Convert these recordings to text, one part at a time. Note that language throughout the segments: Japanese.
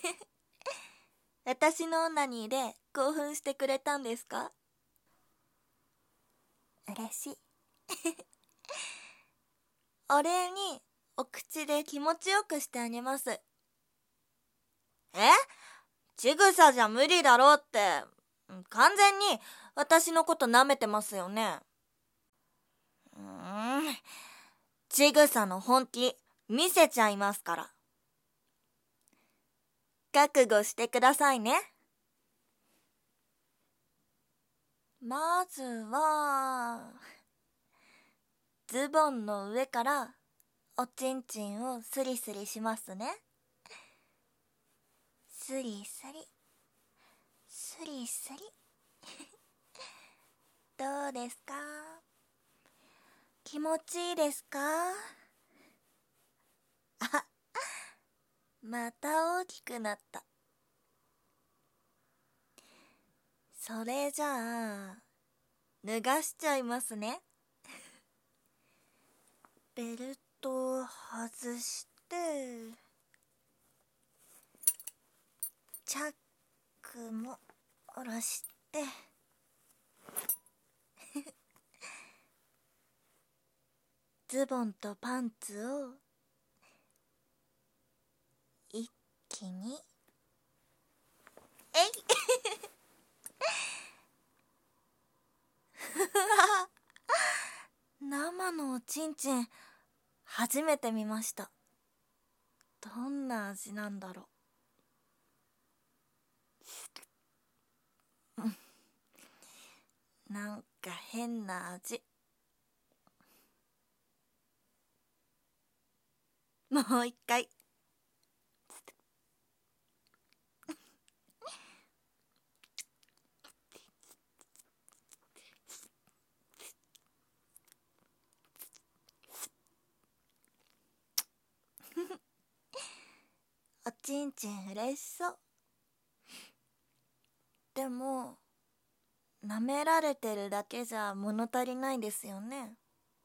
私のオナニーで興奮してくれたんですか？嬉しい。お礼にお口で気持ちよくしてあげます。ちぐさじゃ無理だろうって、完全に私のこと舐めてますよね。ちぐさの本気見せちゃいますから。覚悟してくださいね。まずはズボンの上からおちんちんをスリスリしますね。スリスリスリスリどうですか？気持ちいいですか？あ、また大きくなった。それじゃあ脱がしちゃいますね。ベルトを外してチャックも下ろしてズボンとパンツを一気に生のおちんちん初めて見ました。どんな味なんだろう。なんか変な味。もう一回。おちんちん嬉しそう。でも舐められてるだけじゃ物足りないですよね。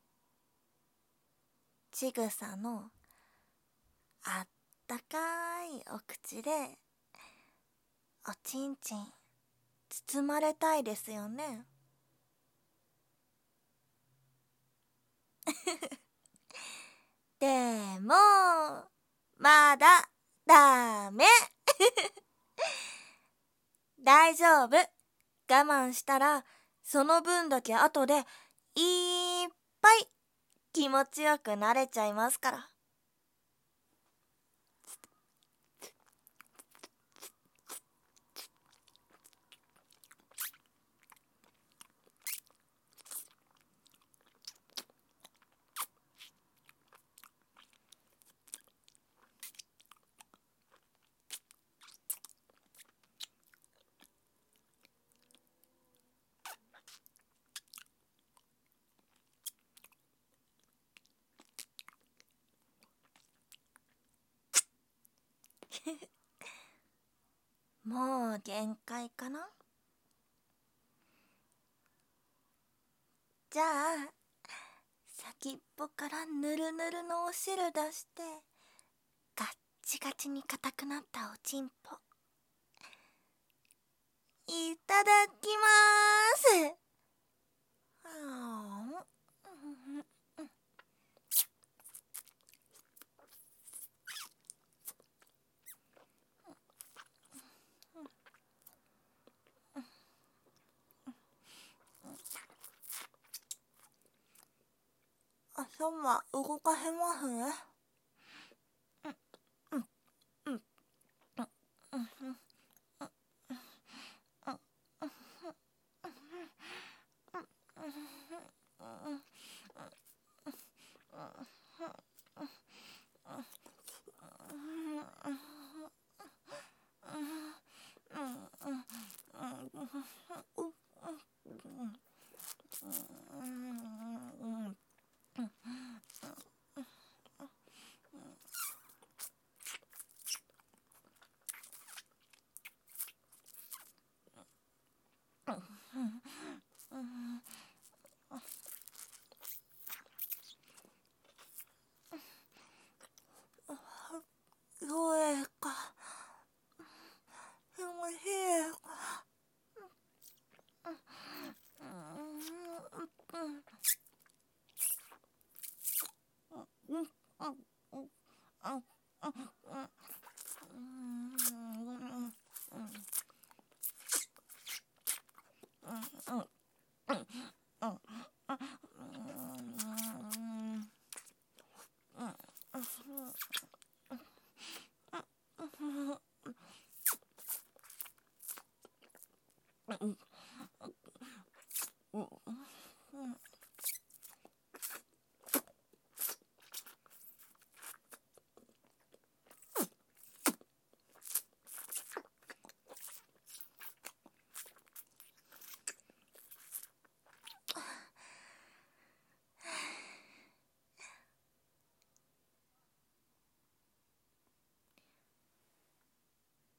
ちぐさのあったかいお口でおちんちん包まれたいですよね。でもまだダメ。大丈夫。我慢したらその分だけ後でいっぱい気持ちよくなれちゃいますから。もう限界かな。じゃあ先っぽからぬるぬるのお汁出してガッチガチに硬くなったおちんぽいただきまーす。頭動かせますね。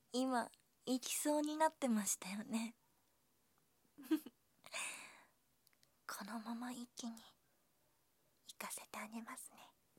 今行きそうになってましたよね。このまま一気に行かせてあげますね。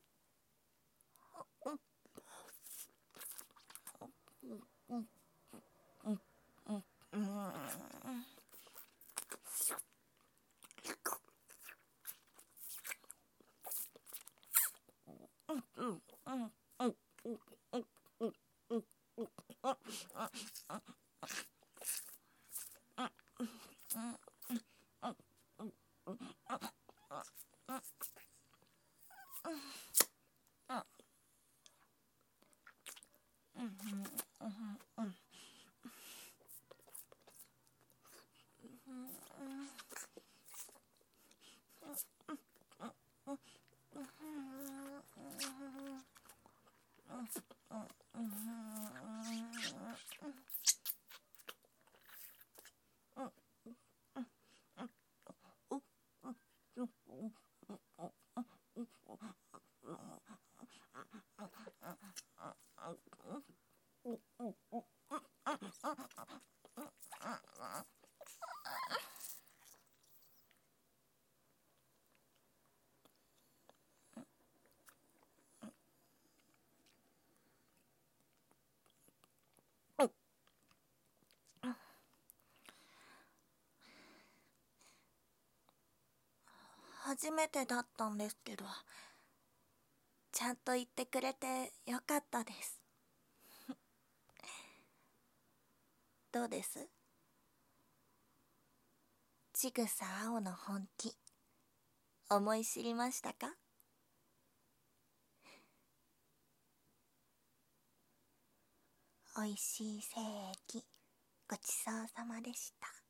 初めてだったんですけど、ちゃんと言ってくれてよかったです。どうです？ちぐさ青の本気、思い知りましたか？おいしい精液、ごちそうさまでした。